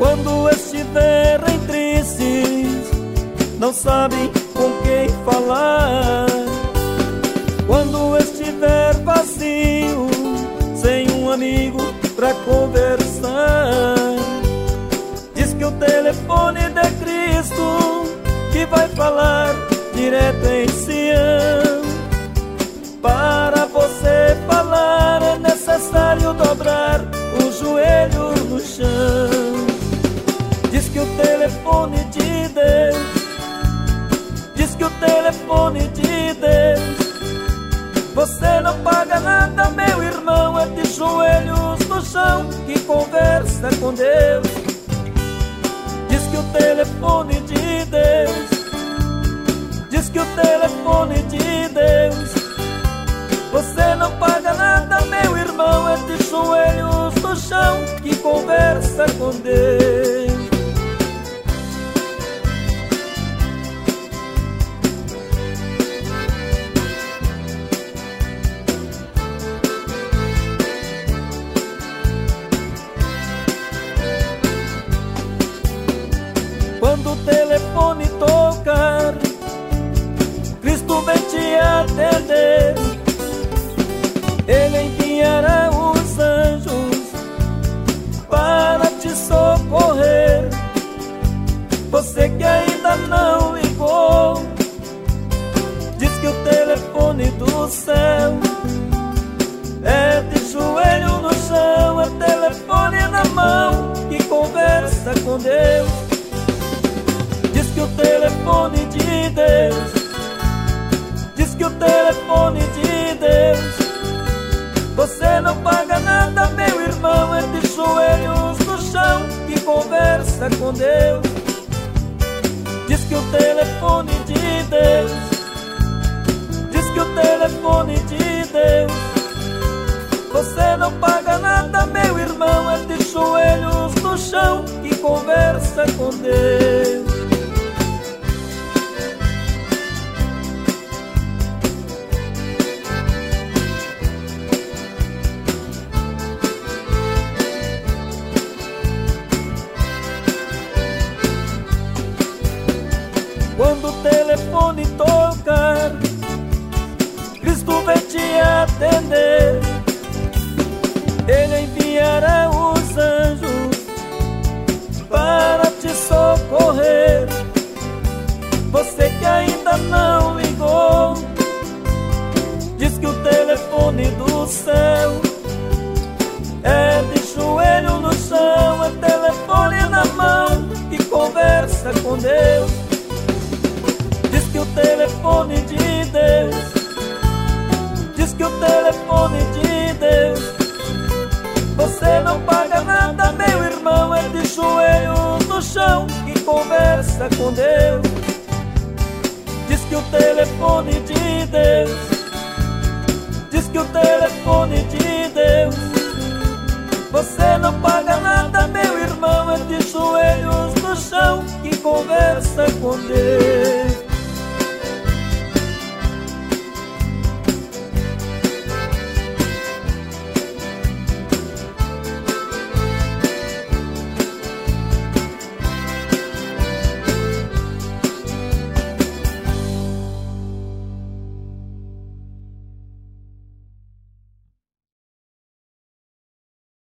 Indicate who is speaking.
Speaker 1: Quando estiverem tristes, não sabem com quem falar. Quando estiver vazio, sem um amigo pra conversar, diz que o telefone de Cristo que vai falar direto em Sião. Para você falar é necessário dobrar o joelho no chão. Diz que o telefone de Deus, diz que o telefone de Deus, você não paga nada, meu irmão, é de joelhos no chão que conversa com Deus. Diz que o telefone de Deus, diz que o telefone de Deus, você não paga nada, meu irmão, é de joelhos no chão que conversa com Deus. Quando o telefone tocar, Cristo vem te atender. Ele enviará os anjos para te socorrer. Você que ainda não ligou, diz que o telefone do céu é de joelho no chão, é telefone na mão que conversa com Deus. Diz que o telefone de Deus, diz que o telefone de Deus, você não paga nada, meu irmão, é de joelhos no chão que conversa com Deus. Diz que o telefone de Deus, diz que o telefone de Deus, você não paga nada, meu irmão, é de joelhos no chão que conversa com Deus. Quando o telefone tocar, Cristo vem te atender. Ele enviará os anjos para te socorrer. Você que ainda não ligou, diz que o telefone do céu é de joelho no chão, é telefone na mão que conversa com Deus. Diz que o telefone de Deus, diz que o telefone de Deus, você não paga nada, meu irmão, é de joelhos no chão que conversa com Deus. Diz que o telefone de Deus, diz que o telefone de Deus, você não paga nada, meu irmão, é de joelhos no chão que conversa com Deus.